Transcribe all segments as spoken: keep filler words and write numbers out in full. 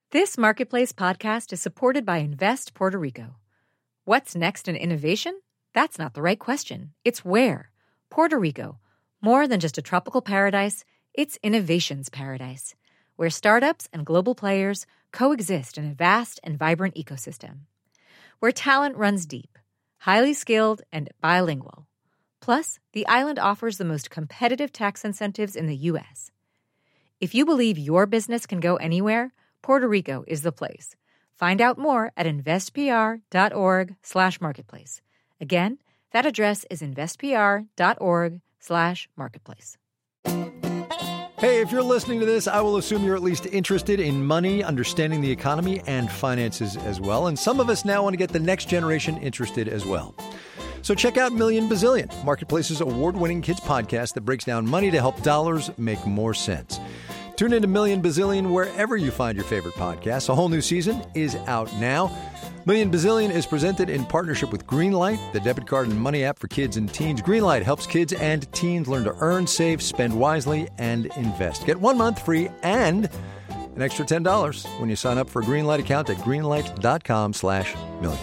This Marketplace podcast is supported by Invest Puerto Rico. What's next in innovation? That's not the right question. It's where. Puerto Rico. More than just a tropical paradise, it's innovation's paradise, where startups and global players coexist in a vast and vibrant ecosystem. Where talent runs deep, highly skilled, and bilingual. Plus, the island offers the most competitive tax incentives in the U S. If you believe your business can go anywhere, Puerto Rico is the place. Find out more at investpr.org slash marketplace. Again, that address is investpr.org slash marketplace. Hey, if you're listening to this, I will assume you're at least interested in money, understanding the economy, and finances as well. And some of us now want to get the next generation interested as well. So check out Million Bazillion, Marketplace's award-winning kids podcast that breaks down money to help dollars make more sense. Tune into Million Bazillion wherever you find your favorite podcasts. A whole new season is out now. Million Bazillion is presented in partnership with Greenlight, the debit card and money app for kids and teens. Greenlight helps kids and teens learn to earn, save, spend wisely, and invest. Get one month free and an extra ten dollars when you sign up for a Greenlight account at greenlight.com slash million.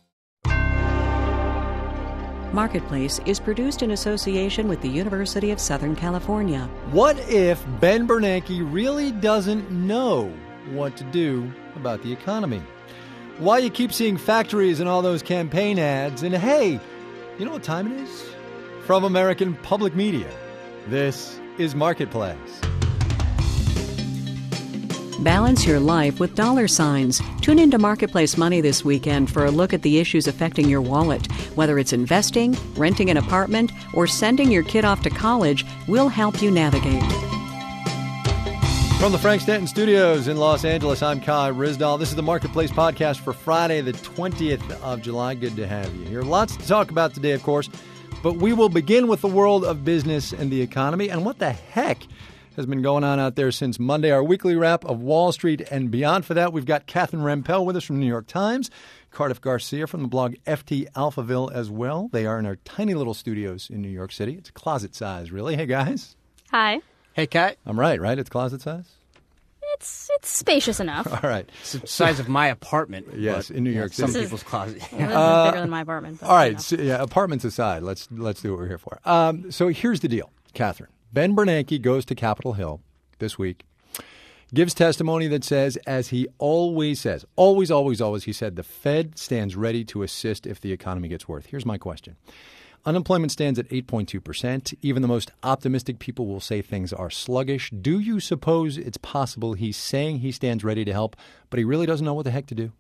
Marketplace is produced in association with the University of Southern California. What if Ben Bernanke really doesn't know what to do about the economy? Why you keep seeing factories and all those campaign ads? And hey, you know what time it is? From American Public Media, this is Marketplace. Balance your life with dollar signs. Tune into Marketplace Money this weekend for a look at the issues affecting your wallet. Whether it's investing, renting an apartment, or sending your kid off to college, we'll help you navigate. From the Frank Stanton Studios in Los Angeles, I'm Kai Ryssdal. This is the Marketplace podcast for Friday, the twentieth of July. Good to have you here. Lots to talk about today, of course, but we will begin with the world of business and the economy and what the heck has been going on out there since Monday, our weekly wrap of Wall Street and beyond. For that, we've got Catherine Rampell with us from the New York Times, Cardiff Garcia from the blog F T Alphaville as well. They are in our tiny little studios in New York City. It's closet size, really. Hey, guys. Hi. Hey, Kat. I'm right, right? It's closet size? It's it's spacious enough. All right. It's the size of my apartment. Yes, in New York yeah, City. Some people's closet. Yeah, this Uh, is bigger than my apartment. But, All right. you know. So, yeah, apartments aside, let's let's do what we're here for. Um, so here's the deal, Catherine. Ben Bernanke goes to Capitol Hill this week, gives testimony that says, as he always says, always, always, always, he said, the Fed stands ready to assist if the economy gets worse. Here's my question. Unemployment stands at eight point two percent. Even the most optimistic people will say things are sluggish. Do you suppose it's possible he's saying he stands ready to help, but he really doesn't know what the heck to do?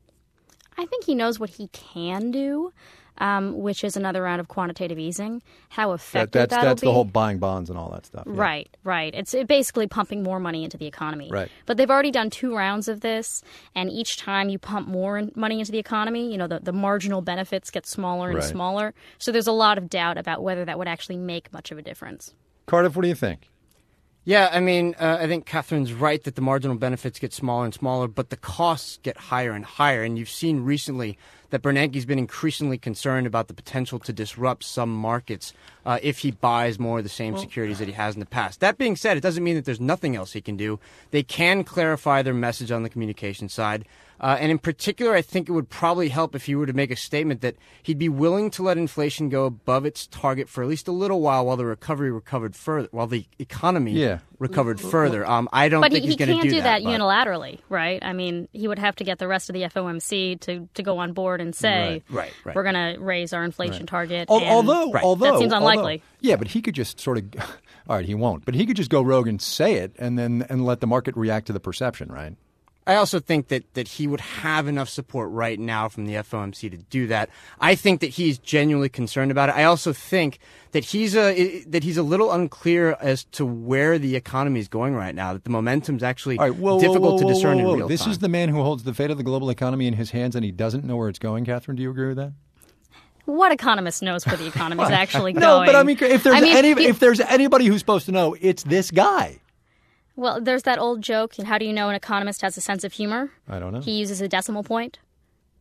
I think he knows what he can do, um, which is another round of quantitative easing. How effective that, that's, that'll that's be. the whole buying bonds and all that stuff. Yeah. Right, right. It's basically pumping more money into the economy. Right. But they've already done two rounds of this, and each time you pump more in- money into the economy, you know, the, the marginal benefits get smaller and Right. smaller. So there's a lot of doubt about whether that would actually make much of a difference. Cardiff, what do you think? Yeah, I mean, uh, I think Catherine's right that the marginal benefits get smaller and smaller, but the costs get higher and higher. And you've seen recently that Bernanke's been increasingly concerned about the potential to disrupt some markets uh, if he buys more of the same securities that he has in the past. That being said, it doesn't mean that there's nothing else he can do. They can clarify their message on the communication side. Uh, and in particular, I think it would probably help if he were to make a statement that he'd be willing to let inflation go above its target for at least a little while while the recovery recovered further, while the economy Yeah. recovered further. Um, I don't But think he, he's he going to can't do do that. that, unilaterally, right? I mean, he would have to get the rest of the F O M C to, to go on board and say, Right, right, right. we're going to raise our inflation Right. target. Al- and although, Right. although, that seems unlikely. although- yeah, but he could just sort of, all right, he won't, but he could just go rogue and say it and then and let the market react to the perception, right? I also think that, that he would have enough support right now from the F O M C to do that. I think that he's genuinely concerned about it. I also think that he's a that he's a little unclear as to where the economy is going right now. That the momentum's actually All right, whoa, difficult whoa, whoa, to discern whoa, whoa. in real This time. is the man who holds the fate of the global economy in his hands, and he doesn't know where it's going. Catherine, do you agree with that? What economist knows where the economy is actually No, going? but I mean, if there's I mean, any, he- if there's anybody who's supposed to know, it's this guy. Well, there's that old joke, and how do you know an economist has a sense of humor? I don't know. He uses a decimal point.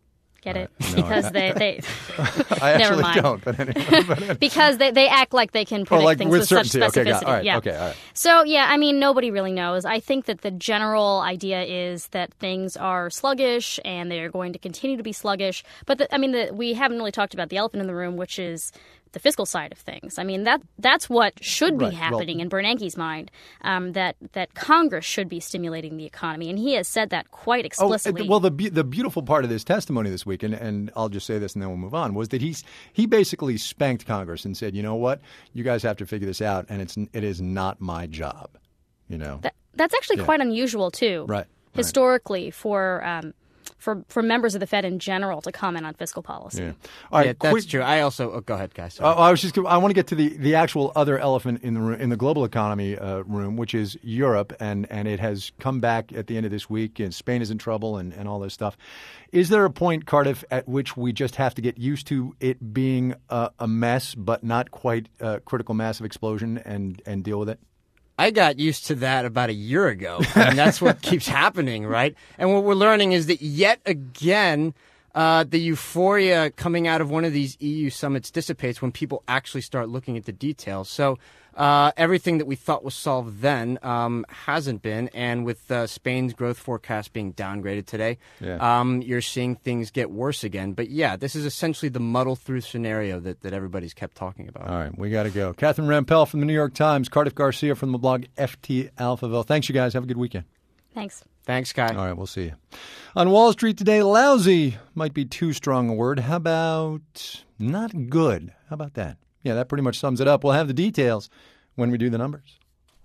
Get right. it? No, because I, they, they I never actually mind. don't. But anyway, but anyway. Because they, they act like they can predict like things with with such certainty. specificity. Okay, got- all right, yeah. okay, all right. So yeah, I mean, nobody really knows. I think that the general idea is that things are sluggish and they are going to continue to be sluggish. But the, I mean, the, we haven't really talked about the elephant in the room, which is the fiscal side of things. I mean, that that's what should be Right, happening well, in Bernanke's mind, um, that that Congress should be stimulating the economy. And he has said that quite explicitly. Oh, well, the be- the beautiful part of this testimony this week, and, and I'll just say this and then we'll move on, was that he's he basically spanked Congress and said, you know what, you guys have to figure this out, and it's it is not my job. You know, that, that's actually Yeah. quite unusual too, right? Historically, right. for. Um, For, for members of the Fed in general to comment on fiscal policy. Yeah, All right, yeah that's quick, true. I also oh, go ahead, guys. Uh, I was just I want to get to the, the actual other elephant in the room, in the global economy uh, room, which is Europe, and, and it has come back at the end of this week, and Spain is in trouble, and, and all this stuff. Is there a point, Cardiff, at which we just have to get used to it being a, a mess, but not quite a critical mass of explosion, and, and deal with it? I got used to that about a year ago, and that's what keeps happening, right? And what we're learning is that yet again, uh, the euphoria coming out of one of these E U summits dissipates when people actually start looking at the details. So uh, everything that we thought was solved then um, hasn't been, and with uh, Spain's growth forecast being downgraded today, Yeah. um, you're seeing things get worse again. But yeah, this is essentially the muddle-through scenario that, that everybody's kept talking about. All right, we got to go. Catherine Rampell from the New York Times, Cardiff Garcia from the blog F T Alphaville. Thanks, you guys. Have a good weekend. Thanks. Thanks, Kai. All right, we'll see you. On Wall Street today, lousy might be too strong a word. How about not good? How about that? Yeah, that pretty much sums it up. We'll have the details when we do the numbers.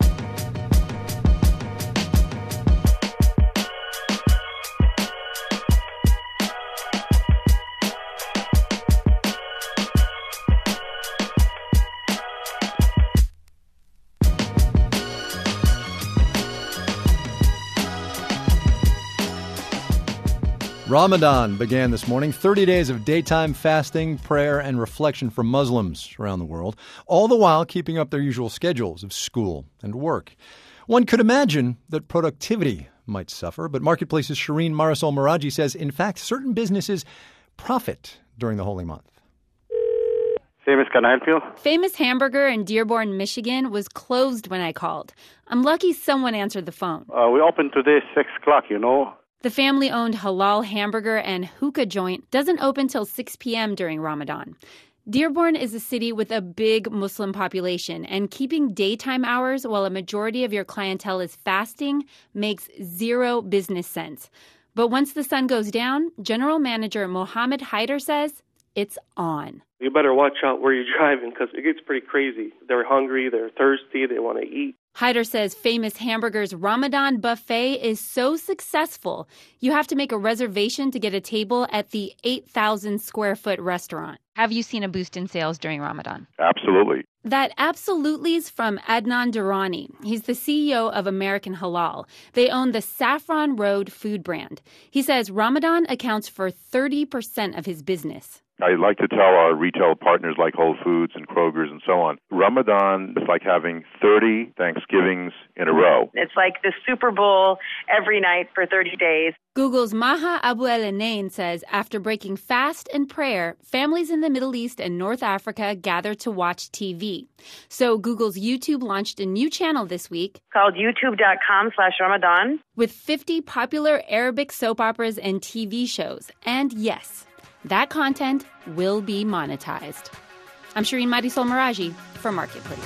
Ramadan began this morning, thirty days of daytime fasting, prayer, and reflection for Muslims around the world, all the while keeping up their usual schedules of school and work. One could imagine that productivity might suffer, but Marketplace's Shireen Marisol Meraji says, in fact, certain businesses profit during the holy month. Famous, can I help you? Famous Hamburger in Dearborn, Michigan was closed when I called. I'm lucky someone answered the phone. Uh, we open today six o'clock, you know. The family-owned halal hamburger and hookah joint doesn't open till six p.m. during Ramadan. Dearborn is a city with a big Muslim population, and keeping daytime hours while a majority of your clientele is fasting makes zero business sense. But once the sun goes down, General Manager Mohammed Haider says it's on. You better watch out where you're driving because it gets pretty crazy. They're hungry, they're thirsty, they want to eat. Haider says Famous Hamburger's Ramadan buffet is so successful, you have to make a reservation to get a table at the eight thousand square foot restaurant. Have you seen a boost in sales during Ramadan? Absolutely. That absolutely is from Adnan Durrani. He's the C E O of American Halal. They own the Saffron Road food brand. He says Ramadan accounts for thirty percent of his business. I like to tell our retail partners like Whole Foods and Kroger's and so on, Ramadan is like having thirty Thanksgivings in a row. It's like the Super Bowl every night for thirty days. Google's Maha Abu El-Enain says after breaking fast and prayer, families in the Middle East and North Africa gather to watch T V. So Google's YouTube launched a new channel this week called youtube.com slash Ramadan with fifty popular Arabic soap operas and T V shows. And yes, that content will be monetized. I'm Shireen Marisol Meraji for Marketplace.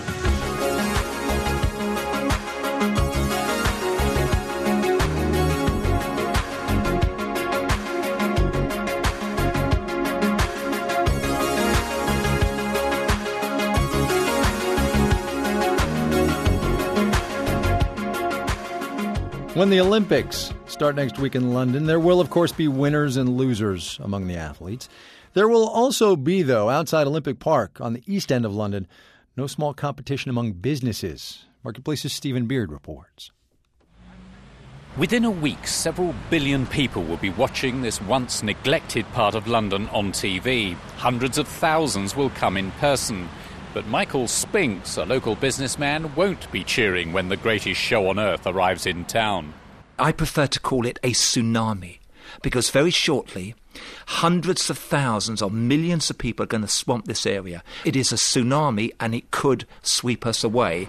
When the Olympics start next week in London, there will, of course, be winners and losers among the athletes. There will also be, though, outside Olympic Park on the east end of London, no small competition among businesses. Marketplace's Stephen Beard reports. Within a week, several billion people will be watching this once neglected part of London on T V. Hundreds of thousands will come in person. But Michael Spinks, a local businessman, won't be cheering when the greatest show on earth arrives in town. I prefer to call it a tsunami. because very shortly, hundreds of thousands or millions of people are going to swamp this area. It is a tsunami and it could sweep us away.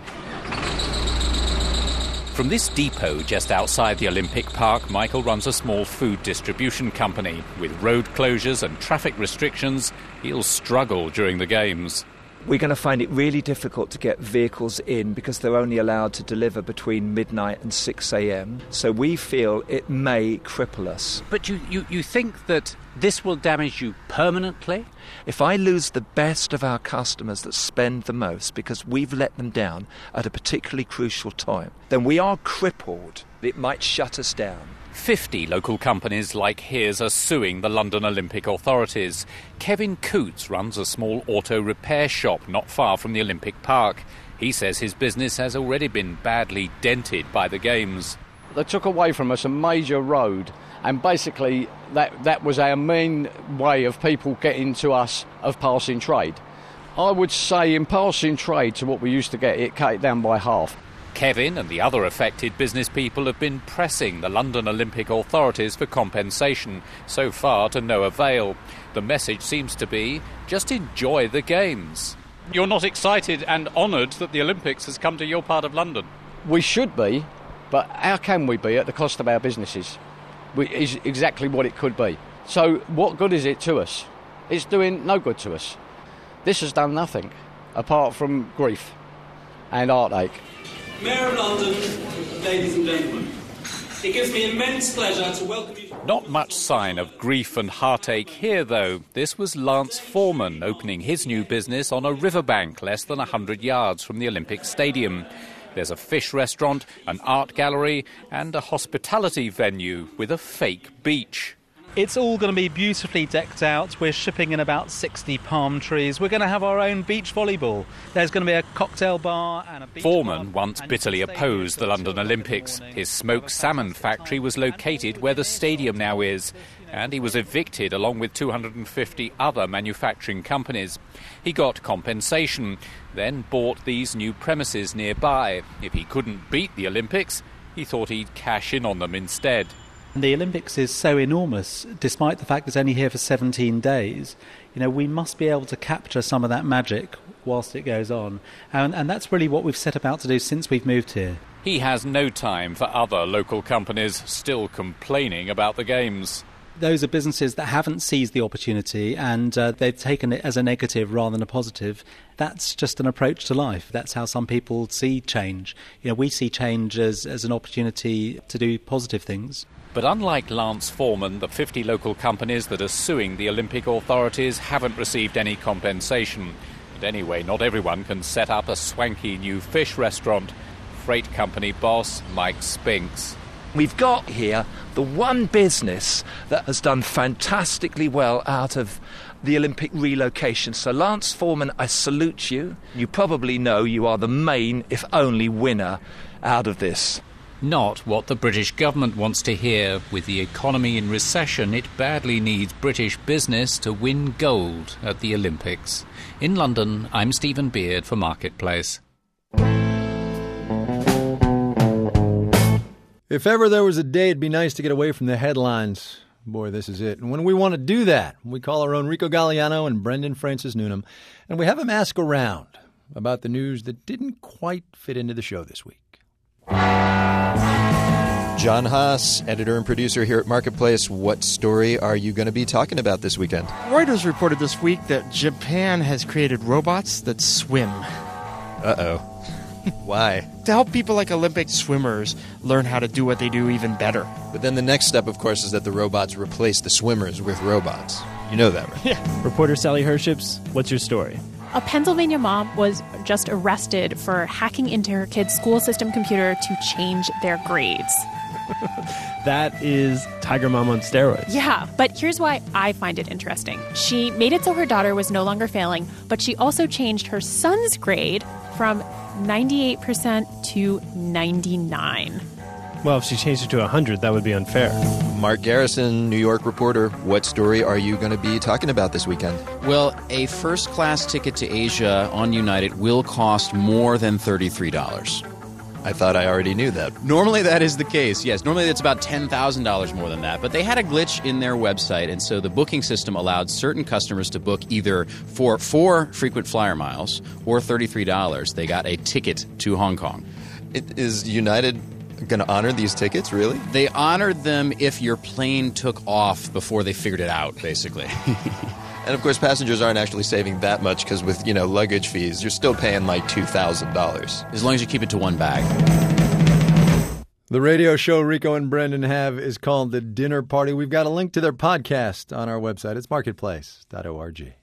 From this depot just outside the Olympic Park, Michael runs a small food distribution company. With road closures and traffic restrictions, he'll struggle during the Games. We're going to find it really difficult to get vehicles in because they're only allowed to deliver between midnight and six a.m. So we feel it may cripple us. But you, you, you think that this will damage you permanently? If I lose the best of our customers that spend the most because we've let them down at a particularly crucial time, then we are crippled. It might shut us down. Fifty local companies like his are suing the London Olympic authorities. Kevin Coots runs a small auto repair shop not far from the Olympic Park. He says his business has already been badly dented by the Games. They took away from us a major road, and basically that, that was our main way of people getting to us of passing trade. I would say in passing trade to what we used to get, it cut it down by half. Kevin and the other affected business people have been pressing the London Olympic authorities for compensation, so far to no avail. The message seems to be, just enjoy the Games. You're not excited and honoured that the Olympics has come to your part of London? We should be, but how can we be at the cost of our businesses? We, is exactly what it could be. So what good is it to us? It's doing no good to us. This has done nothing, apart from grief and heartache. Mayor of London, ladies and gentlemen, it gives me immense pleasure to welcome you. Not much sign of grief and heartache here, though. This was Lance Foreman opening his new business on a riverbank less than one hundred yards from the Olympic Stadium. There's a fish restaurant, an art gallery and a hospitality venue with a fake beach. It's all going to be beautifully decked out. We're shipping in about sixty palm trees. We're going to have our own beach volleyball. There's going to be a cocktail bar and a beach Foreman club, once bitterly opposed the London Olympics. His smoked salmon factory was located where the stadium now is, and he was evicted along with two hundred fifty other manufacturing companies. He got compensation, then bought these new premises nearby. If he couldn't beat the Olympics, he thought he'd cash in on them instead. The Olympics is so enormous, despite the fact it's only here for seventeen days. You know, we must be able to capture some of that magic whilst it goes on. And, and that's really what we've set about to do since we've moved here. He has no time for other local companies still complaining about the Games. Those are businesses that haven't seized the opportunity and uh, they've taken it as a negative rather than a positive. That's just an approach to life. That's how some people see change. You know, we see change as, as an opportunity to do positive things. But unlike Lance Foreman, the fifty local companies that are suing the Olympic authorities haven't received any compensation. But anyway, not everyone can set up a swanky new fish restaurant. Freight company boss Mike Spinks. We've got here the one business that has done fantastically well out of the Olympic relocation. So Lance Foreman, I salute you. You probably know you are the main, if only, winner out of this. Not what the British government wants to hear. With the economy in recession, it badly needs British business to win gold at the Olympics. In London, I'm Stephen Beard for Marketplace. If ever there was a day it'd be nice to get away from the headlines, boy, this is it. And when we want to do that, we call our own Rico Galliano and Brendan Francis Newnham, and we have them ask around about the news that didn't quite fit into the show this week. John Haas, editor and producer here at Marketplace. What story are you going to be talking about this weekend? Reuters reported this week that Japan has created robots that swim. Uh-oh. Why? To help people like Olympic swimmers learn how to do what they do even better. But then the next step, of course, is that the robots replace the swimmers with robots. You know that, right? Yeah. Reporter Sally Herships, what's your story? A Pennsylvania mom was just arrested for hacking into her kid's school system computer to change their grades. That is Tiger Mom on steroids. Yeah, but here's why I find it interesting. She made it so her daughter was no longer failing, but she also changed her son's grade from ninety-eight percent to ninety-nine. Well, if she changed it to one hundred, that would be unfair. Mark Garrison, New York reporter. What story are you going to be talking about this weekend? Well, a first-class ticket to Asia on United will cost more than thirty-three dollars. I thought I already knew that. Normally that is the case, yes. Normally it's about ten thousand dollars more than that. But they had a glitch in their website, and so the booking system allowed certain customers to book either for four frequent flyer miles or thirty-three dollars. They got a ticket to Hong Kong. It, is United going to honor these tickets, really? They honored them if your plane took off before they figured it out, basically. And, of course, passengers aren't actually saving that much because with, you know, luggage fees, you're still paying like two thousand dollars. As long as you keep it to one bag. The radio show Rico and Brendan have is called The Dinner Party. We've got a link to their podcast on our website. It's marketplace dot org.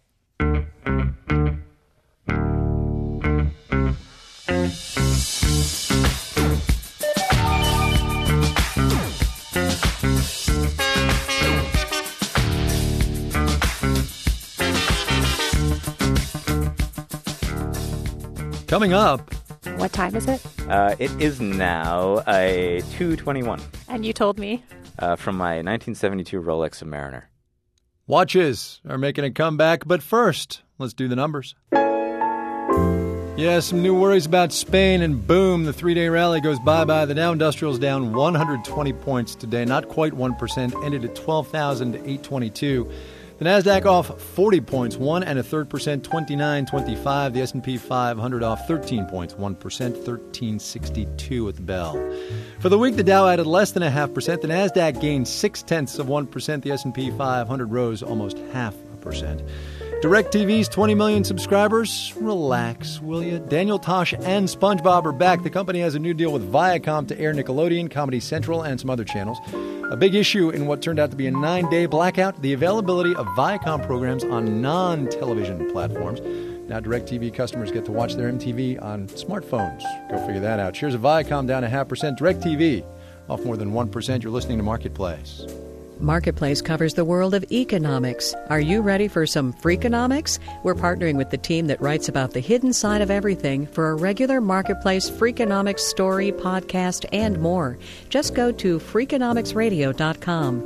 Coming up. What time is it? Uh, it is now a two twenty-one. And you told me? Uh, from my nineteen seventy-two Rolex Submariner. Watches are making a comeback, but first, let's do the numbers. Yeah, some new worries about Spain, and boom, the three-day rally goes bye-bye. The Dow Industrial's down one hundred twenty points today, not quite one percent, ended at twelve thousand eight hundred twenty-two. The Nasdaq off forty points, one and a third percent, twenty-nine twenty-five. The S and P five hundred off thirteen points, one percent, thirteen sixty-two at the bell. For the week, the Dow added less than a half percent. The Nasdaq gained six tenths of one percent. The S and P five hundred rose almost half a percent. DirecTV's twenty million subscribers. Relax, will you? Daniel Tosh and SpongeBob are back. The company has a new deal with Viacom to air Nickelodeon, Comedy Central, and some other channels. A big issue in what turned out to be a nine-day blackout, the availability of Viacom programs on non-television platforms. Now DirecTV customers get to watch their M T V on smartphones. Go figure that out. Shares of Viacom down a half percent. DirecTV off more than one percent. You're listening to Marketplace. Marketplace covers the world of economics. Are you ready for some Freakonomics? We're partnering with the team that writes about the hidden side of everything for a regular Marketplace Freakonomics story, podcast, and more. Just go to freakonomics radio dot com.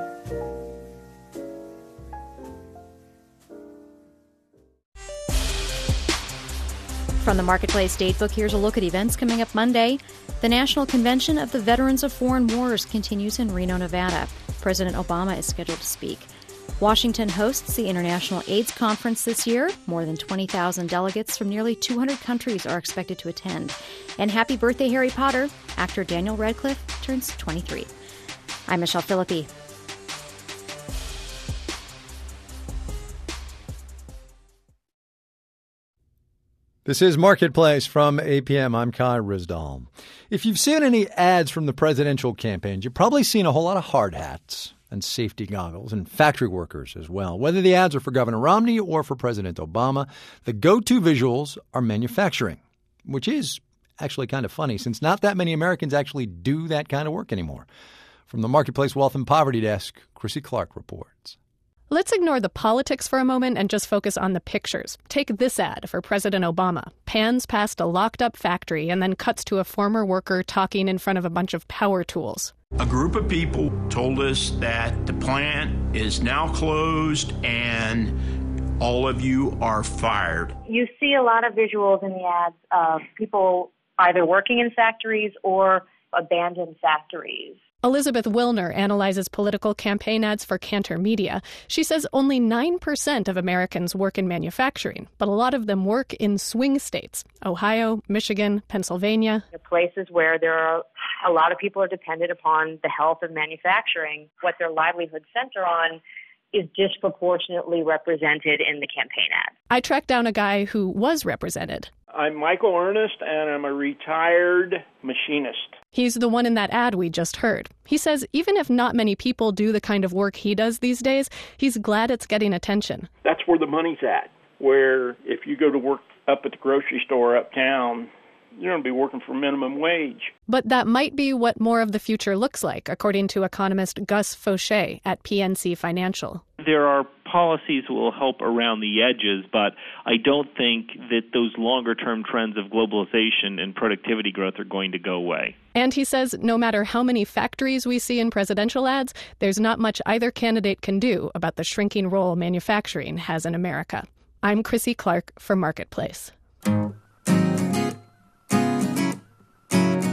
From the Marketplace Datebook, here's a look at events coming up Monday. The National Convention of the Veterans of Foreign Wars continues in Reno, Nevada. President Obama is scheduled to speak. Washington hosts the International AIDS Conference this year. More than twenty thousand delegates from nearly two hundred countries are expected to attend. And happy birthday, Harry Potter. Actor Daniel Radcliffe turns twenty-three. I'm Michelle Philippi. This is Marketplace from A P M. I'm Kai Rizdal. If you've seen any ads from the presidential campaigns, you've probably seen a whole lot of hard hats and safety goggles and factory workers as well. Whether the ads are for Governor Romney or for President Obama, the go-to visuals are manufacturing, which is actually kind of funny since not that many Americans actually do that kind of work anymore. From the Marketplace Wealth and Poverty Desk, Chrissy Clark reports. Let's ignore the politics for a moment and just focus on the pictures. Take this ad for President Obama. Pans past a locked-up factory and then cuts to a former worker talking in front of a bunch of power tools. A group of people told us that the plant is now closed and all of you are fired. You see a lot of visuals in the ads of people either working in factories or abandoned factories. Elizabeth Wilner analyzes political campaign ads for Cantor Media. She says only nine percent of Americans work in manufacturing, but a lot of them work in swing states, Ohio, Michigan, Pennsylvania. The places where there are a lot of people are dependent upon the health of manufacturing. What their livelihoods center on is disproportionately represented in the campaign ad. I tracked down a guy who was represented. I'm Michael Ernest, and I'm a retired machinist. He's the one in that ad we just heard. He says even if not many people do the kind of work he does these days, he's glad it's getting attention. That's where the money's at, where if you go to work up at the grocery store uptown, you're going to be working for minimum wage. But that might be what more of the future looks like, according to economist Gus Fauché at P N C Financial. There are policies that will help around the edges, but I don't think that those longer-term trends of globalization and productivity growth are going to go away. And he says no matter how many factories we see in presidential ads, there's not much either candidate can do about the shrinking role manufacturing has in America. I'm Chrissy Clark for Marketplace.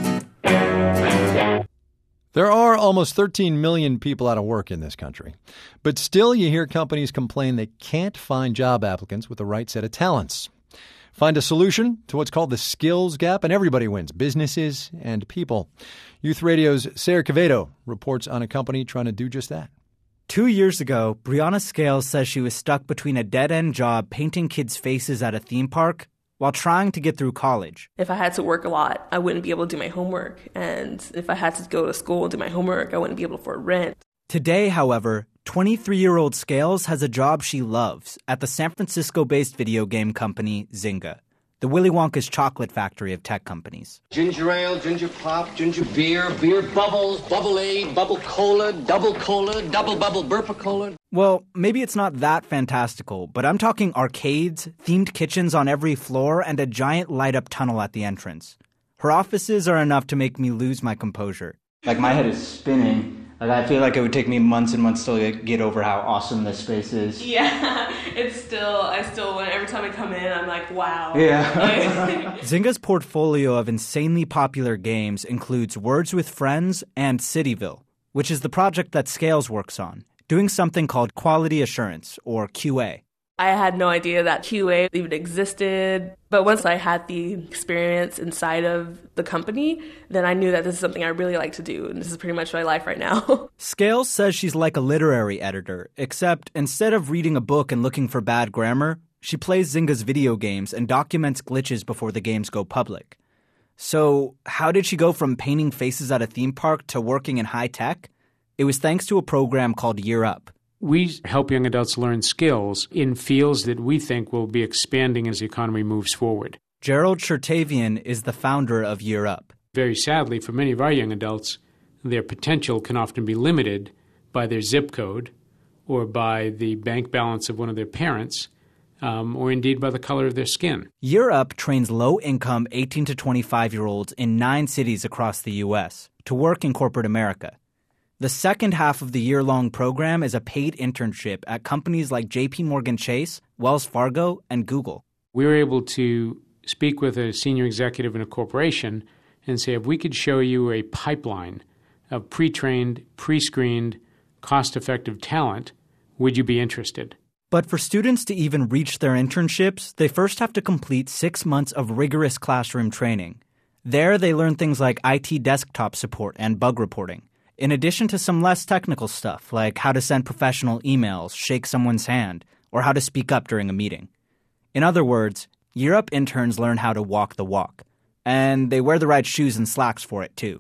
There are almost thirteen million people out of work in this country. But still, you hear companies complain they can't find job applicants with the right set of talents. Find a solution to what's called the skills gap, and everybody wins, businesses and people. Youth Radio's Sarah Quevedo reports on a company trying to do just that. Two years ago, Brianna Scales says she was stuck between a dead-end job painting kids' faces at a theme park while trying to get through college. If I had to work a lot, I wouldn't be able to do my homework. And if I had to go to school and do my homework, I wouldn't be able to afford rent. Today, however, twenty-three-year-old Scales has a job she loves at the San Francisco-based video game company Zynga, the Willy Wonka's chocolate factory of tech companies. Ginger ale, ginger pop, ginger beer, beer bubbles, bubble aid, bubble cola, double cola, double bubble burpa cola. Well, maybe it's not that fantastical, but I'm talking arcades, themed kitchens on every floor, and a giant light-up tunnel at the entrance. Her offices are enough to make me lose my composure. Like, my head is spinning. Like, I feel like it would take me months and months to get over how awesome this space is. Yeah, it's still, I still, every time I come in, I'm like, wow. Yeah. Zynga's portfolio of insanely popular games includes Words with Friends and Cityville, which is the project that Scales works on, doing something called quality assurance, or Q A. I had no idea that Q A even existed, but once I had the experience inside of the company, then I knew that this is something I really like to do, and this is pretty much my life right now. Scales says she's like a literary editor, except instead of reading a book and looking for bad grammar, she plays Zynga's video games and documents glitches before the games go public. So how did she go from painting faces at a theme park to working in high tech? It was thanks to a program called Year Up. We help young adults learn skills in fields that we think will be expanding as the economy moves forward. Gerald Chertavian is the founder of Year Up. Very sadly, for many of our young adults, their potential can often be limited by their zip code or by the bank balance of one of their parents, um, or indeed by the color of their skin. Year Up trains low-income eighteen to twenty-five-year-olds in nine cities across the U S to work in corporate America. The second half of the year-long program is a paid internship at companies like J P Morgan Chase, Wells Fargo, and Google. We were able to speak with a senior executive in a corporation and say, if we could show you a pipeline of pre-trained, pre-screened, cost-effective talent, would you be interested? But for students to even reach their internships, they first have to complete six months of rigorous classroom training. There, they learn things like I T desktop support and bug reporting, in addition to some less technical stuff like how to send professional emails, shake someone's hand, or how to speak up during a meeting. In other words, Year Up interns learn how to walk the walk. And they wear the right shoes and slacks for it, too.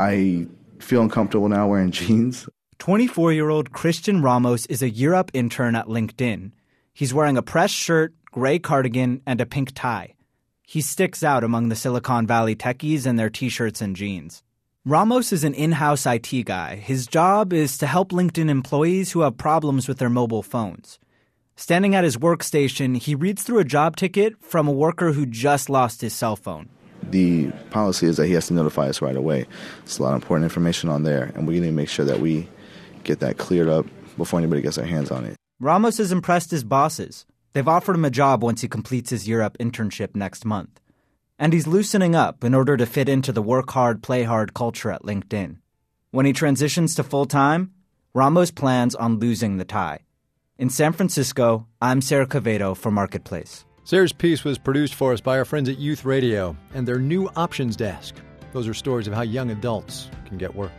I feel uncomfortable now wearing jeans. twenty-four-year-old Christian Ramos is a Year Up intern at LinkedIn. He's wearing a pressed shirt, gray cardigan, and a pink tie. He sticks out among the Silicon Valley techies in their T-shirts and jeans. Ramos is an in-house I T guy. His job is to help LinkedIn employees who have problems with their mobile phones. Standing at his workstation, he reads through a job ticket from a worker who just lost his cell phone. The policy is that he has to notify us right away. There's a lot of important information on there, and we need to make sure that we get that cleared up before anybody gets their hands on it. Ramos has impressed his bosses. They've offered him a job once he completes his Year Up internship next month. And he's loosening up in order to fit into the work hard, play hard culture at LinkedIn. When he transitions to full-time, Ramos plans on losing the tie. In San Francisco, I'm Sarah Quevedo for Marketplace. Sarah's piece was produced for us by our friends at Youth Radio and their new Options Desk. Those are stories of how young adults can get work.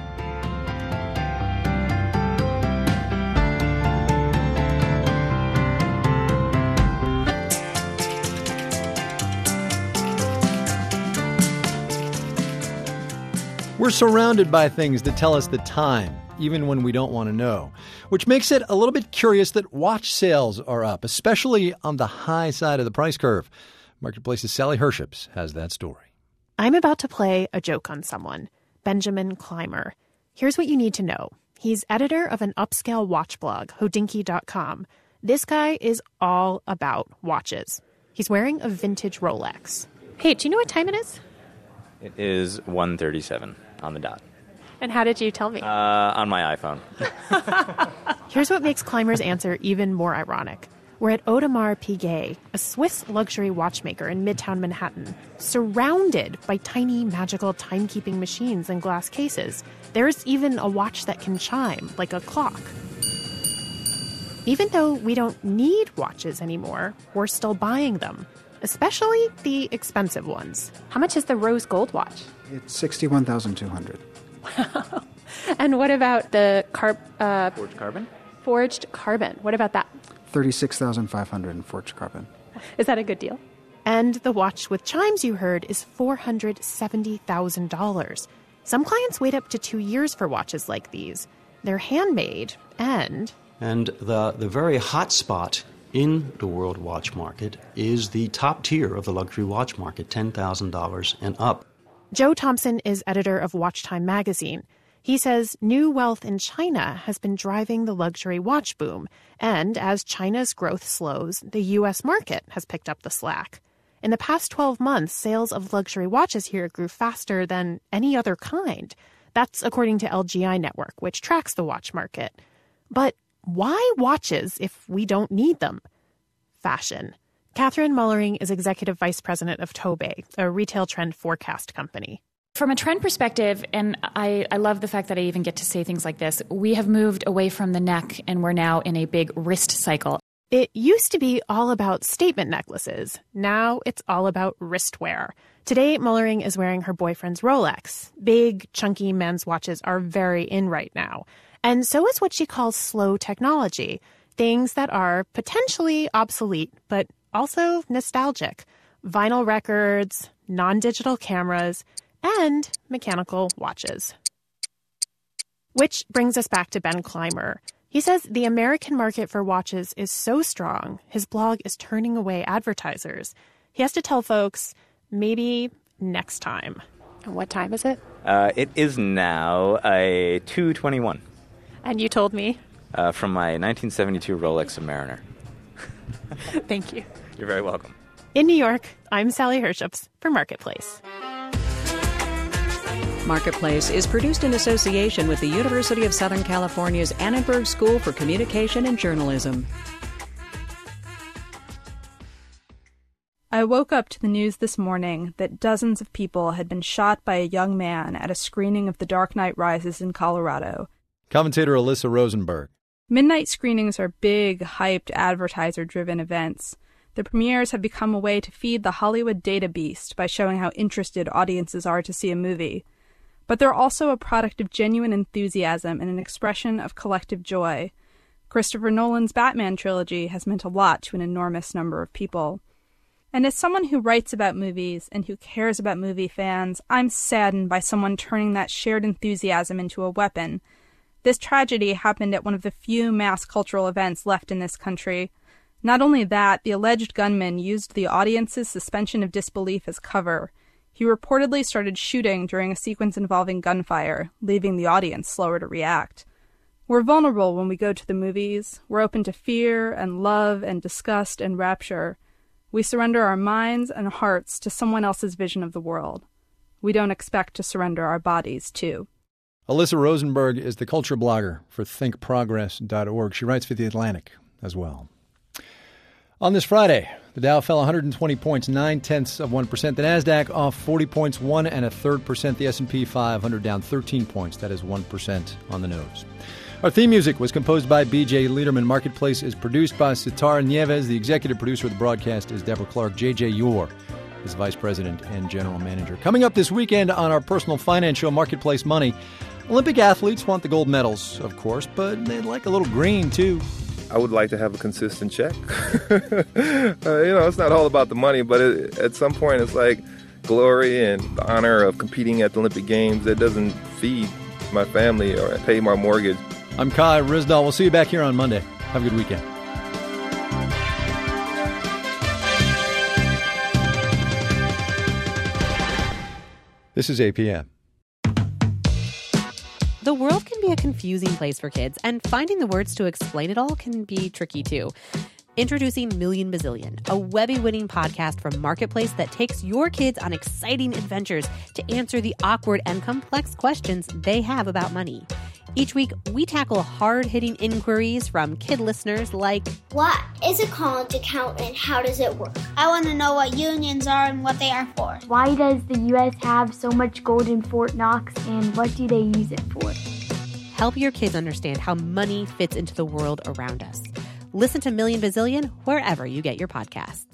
We're surrounded by things that tell us the time, even when we don't want to know, which makes it a little bit curious that watch sales are up, especially on the high side of the price curve. Marketplace's Sally Herships has that story. I'm about to play a joke on someone, Benjamin Clymer. Here's what you need to know. He's editor of an upscale watch blog, Hodinkee dot com. This guy is all about watches. He's wearing a vintage Rolex. Hey, do you know what time it is? It is one thirty-seven on the dot. And how did you tell me? Uh, on my iPhone. Here's what makes Clymer's answer even more ironic. We're at Audemars Piguet, a Swiss luxury watchmaker in Midtown Manhattan, surrounded by tiny magical timekeeping machines and glass cases. There's even a watch that can chime, like a clock. Even though we don't need watches anymore, we're still buying them, especially the expensive ones. How much is the rose gold watch? It's sixty-one thousand two hundred dollars. And what about the carb, uh, Forged carbon? Forged carbon. What about that? thirty-six thousand five hundred dollars in forged carbon. Is that a good deal? And the watch with chimes you heard is four hundred seventy thousand dollars. Some clients wait up to two years for watches like these. They're handmade and... And the, the very hot spot in the world watch market is the top tier of the luxury watch market, ten thousand dollars and up. Joe Thompson is editor of Watch Time magazine. He says new wealth in China has been driving the luxury watch boom. And as China's growth slows, the U S market has picked up the slack. In the past twelve months, sales of luxury watches here grew faster than any other kind. That's according to L G I Network, which tracks the watch market. But why watches if we don't need them? Fashion. Catherine Mullering is executive vice president of Tobay, a retail trend forecast company. From a trend perspective, and I, I love the fact that I even get to say things like this, we have moved away from the neck and we're now in a big wrist cycle. It used to be all about statement necklaces. Now it's all about wristwear. Today, Mullering is wearing her boyfriend's Rolex. Big, chunky men's watches are very in right now. And so is what she calls slow technology, things that are potentially obsolete, but also nostalgic. Vinyl records, non-digital cameras, and mechanical watches. Which brings us back to Ben Clymer. He says the American market for watches is so strong, his blog is turning away advertisers. He has to tell folks, maybe next time. And what time is it? Uh, it is now a two twenty-one. And you told me? Uh, from my nineteen seventy-two Rolex Submariner. Thank you. You're very welcome. In New York, I'm Sally Herships for Marketplace. Marketplace is produced in association with the University of Southern California's Annenberg School for Communication and Journalism. I woke up to the news this morning that dozens of people had been shot by a young man at a screening of The Dark Knight Rises in Colorado. Commentator Alyssa Rosenberg. Midnight screenings are big, hyped, advertiser-driven events. The premieres have become a way to feed the Hollywood data beast by showing how interested audiences are to see a movie. But they're also a product of genuine enthusiasm and an expression of collective joy. Christopher Nolan's Batman trilogy has meant a lot to an enormous number of people. And as someone who writes about movies and who cares about movie fans, I'm saddened by someone turning that shared enthusiasm into a weapon. This tragedy happened at one of the few mass cultural events left in this country. Not only that, the alleged gunman used the audience's suspension of disbelief as cover. He reportedly started shooting during a sequence involving gunfire, leaving the audience slower to react. We're vulnerable when we go to the movies. We're open to fear and love and disgust and rapture. We surrender our minds and hearts to someone else's vision of the world. We don't expect to surrender our bodies, too. Alyssa Rosenberg is the culture blogger for think progress dot org. She writes for The Atlantic as well. On this Friday, the Dow fell one hundred twenty points, nine-tenths of one percent. The NASDAQ off forty points, one and a third percent. The S and P five hundred down thirteen points. That is one percent on the nose. Our theme music was composed by B J Liederman. Marketplace is produced by Sitar Nieves. The executive producer of the broadcast is Deborah Clark. J J Yor is vice president and general manager. Coming up this weekend on our personal finance show, Marketplace Money, Olympic athletes want the gold medals, of course, but they'd like a little green, too. I would like to have a consistent check. uh, you know, it's not all about the money, but it, at some point it's like glory and the honor of competing at the Olympic Games. That doesn't feed my family or pay my mortgage. I'm Kai Rizdal. We'll see you back here on Monday. Have a good weekend. This is A P M. The world can be a confusing place for kids, and finding the words to explain it all can be tricky, too. Introducing Million Bazillion, a Webby-winning podcast from Marketplace that takes your kids on exciting adventures to answer the awkward and complex questions they have about money. Each week, we tackle hard-hitting inquiries from kid listeners like, what is a college account and how does it work? I want to know what unions are and what they are for. Why does the U S have so much gold in Fort Knox and what do they use it for? Help your kids understand how money fits into the world around us. Listen to Million Bazillion wherever you get your podcasts.